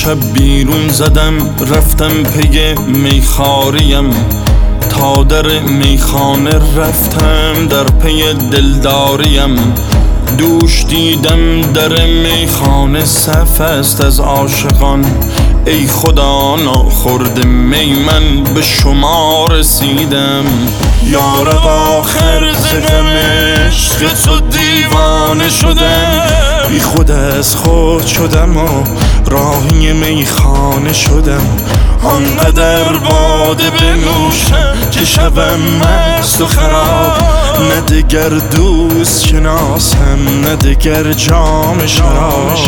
شب بیرون زدم رفتم پی میخاریم، تا در میخانه رفتم در پی دلداریم. دوش دیدم در میخانه صف است از عاشقان، ای خدا ناخورده می من به شما رسیدم. یارب آخر ز غم عشق تو دیوانه شدم، بی خود از خود شدم و راهی میخانه شدم. آنقدر باده بنوشم که شوم مست و خراب، نه دگر دوست شناسم نه دگر جام شراب.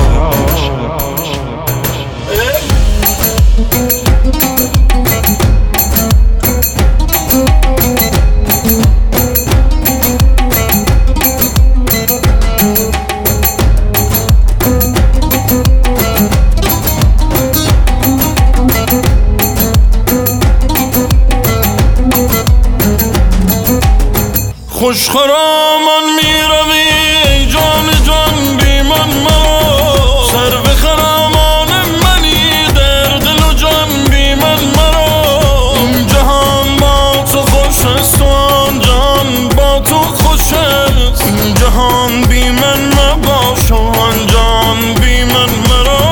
خوش خرامان می روی ای جان جان بی من مرا، سر به خرامان منی در دل و جان بی من مرا. این جهان با تو خوش است و آن جهان با تو خوش است، این جهان بی من مباش و آن جهان بی من مرا.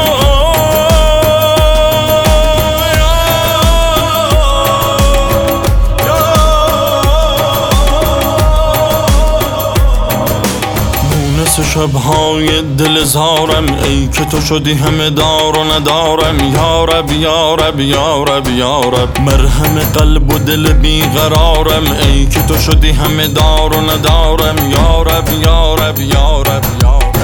شبهای دل زارم ای که تو شدی همه دار و ندارم. یارب یارب یارب یارب مرهم قلب و دل بیقرارم، ای که تو شدی همه دار و ندارم. یارب یارب یارب یارب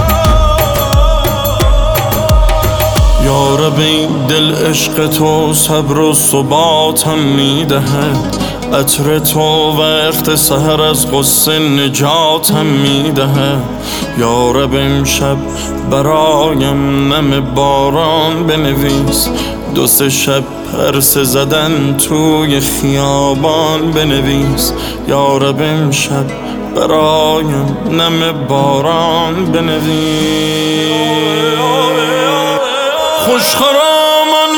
یارب ای دل عشق تو صبر و ثباتم میدهد، عطر تو وقت سحر از غصه نجاتم میدهد. یارب امشب برایم نم باران بنویس، دو سه شب پرسه زدن توی خیابان بنویس. یارب امشب برایم نم باران بنویس. خوش خرامان